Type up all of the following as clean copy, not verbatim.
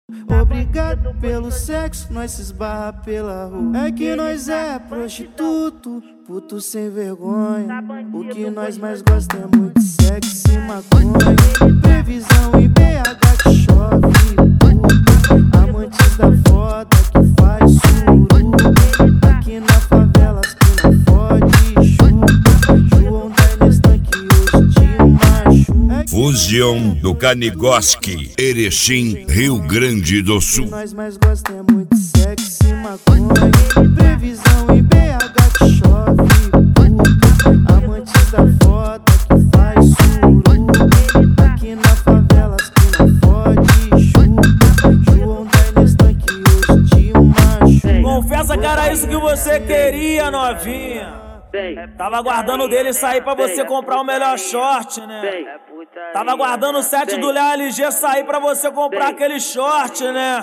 Obrigado pelo sexo, nós se esbarra pela rua. É que nós é prostituto, puto sem vergonha. O que nós mais gosta é muito sexo e maconha. Previsão em BH que chove puto. Amantes da foda que faz suruba. Aqui na favela as que não fode chupa. João da Nestan que hoje te machuca. Fusion do Canigoski, Erechim, Rio Grande do Sul. O que nós mais gosta é muito sexo e maconha. Previsão em BH que chove puto. Amantes da foda que faz suruba. Aqui na favela as que não fode chupa. João da Nestan que hoje te machuca. Confessa que era isso que você queria, novinha. Tava aguardando dele sair pra você comprar o melhor short, né? Tava aguardando o set do Léo LG sair pra você comprar aquele short, né?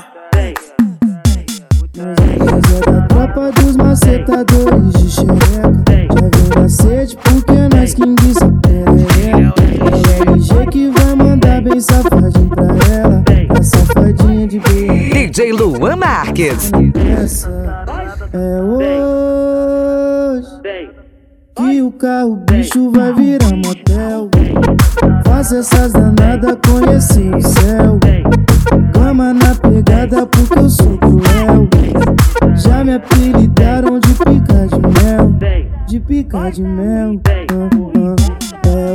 Nós é da tropa dos macetadores de xereca. Já vem na sede porque nós quem disse perereca. É o LG que vai mandar bem safadinho pra ela. A safadinha de B. DJ Luan Marques. Essa é hoje que o carro bicho vai virar motel. Faça essas danadas conhecer o céu. Cama na pegada porque eu sou cruel. Já me apelidaram de pica de mel. De pica de mel. É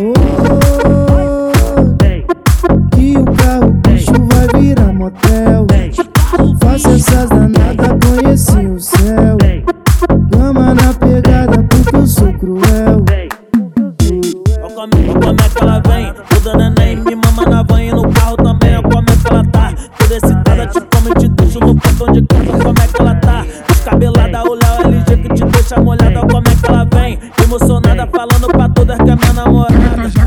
hoje que o carro bicho vai virar motel. Faça essas danadas conhecer o céu. Cama na pegada porque eu sou cruel. Como é que ela vem? Toda neném me mama na van e no carro também. Como é que ela tá? Toda excitada, te come, te deixo no portão de casa. Como é que ela tá? Descabelada, o Léo LG que te deixa molhada. Como é que ela vem? Emocionada, falando pra todas que é minha namorada.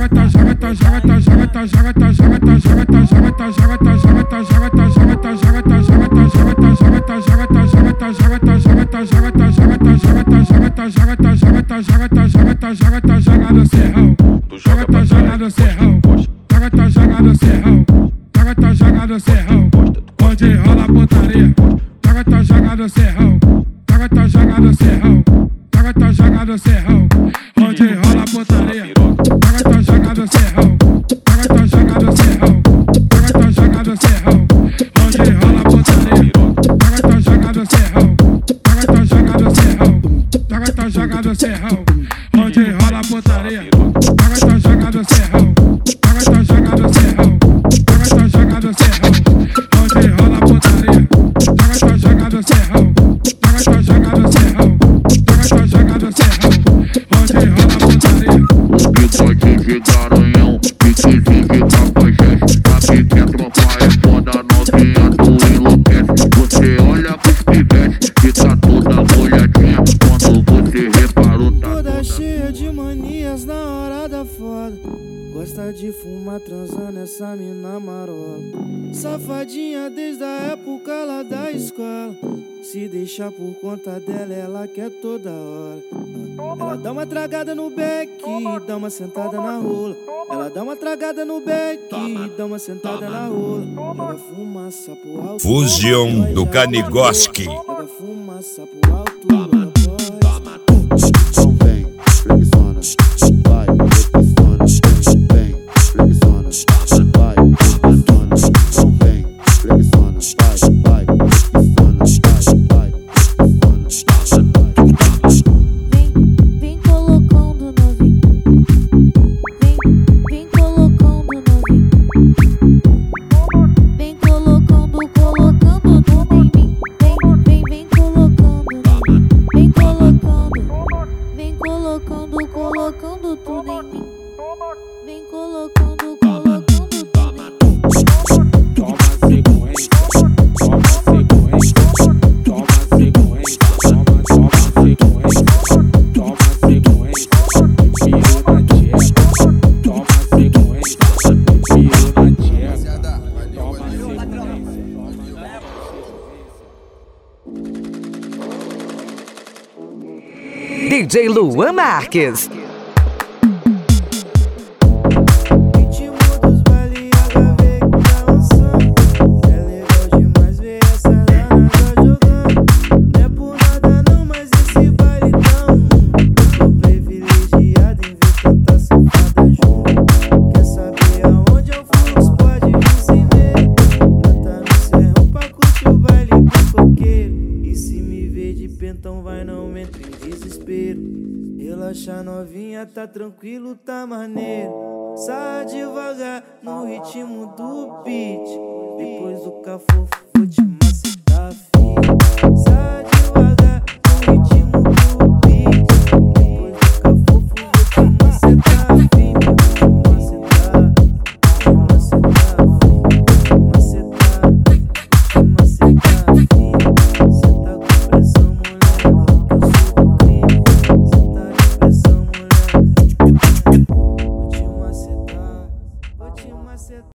Onde rola a putaria, tá jogado serrão. Tá jogado serrão. Tá jogado serrão. Onde rola a putaria, tá jogado serrão. Tá jogado serrão. Tá jogado serrão. Onde rola a putaria, tá jogado serrão. Tá jogado serrão. Tá jogado serrão. Onde rola a putaria, tá jogado serrão. Tá jogado serrão. Tá jogado serrão. Onde rola a putaria, tá jogado serrão. Tá jogado serrão. Tá jogado serrão. Onde rola a putaria. O bigode de garanhão, pique vive cafajeste. Aqui dentro é foda, novinha tu enlouquece. Você olha pros pivetes que tá toda molhadinha. Quando você reparou tá toda cheia de manias na hora da foda. Gosta de fumar transando essa mina marola. Safadinha desde a época lá da escola. Se deixar por conta dela, ela quer toda hora. Ela dá uma tragada no beck, dá uma sentada na rola. Ela dá uma tragada no beck, dá uma sentada na rola. Joga fumaça pro alto. Fusion do Canigoski. Joga fumaça pro alto. Então vem, preguiçona, vai, preguiçona, vem, preguiçona, vai, preguiçona, então vem, preguiçona, vai, preguiçona, vai, Vem colocando novinho. Vem colocando novinho. Vem colocando tudo em mim. Vem colocando. Vem colocando tudo em mim. Vem colocando tudo em mim. Toma sequência, toma sequência, toma sequência, toma sequência, toma sequência, pio na tcheca, toma sequência, pio na tcheca, toma sequência. DJ Luan Marques. Ritmo dos baile, HV que tá lançando. É legal demais. Relaxa novinha, tá tranquilo, tá maneiro. Sai devagar no ritmo do beat. Depois do cafofo vou te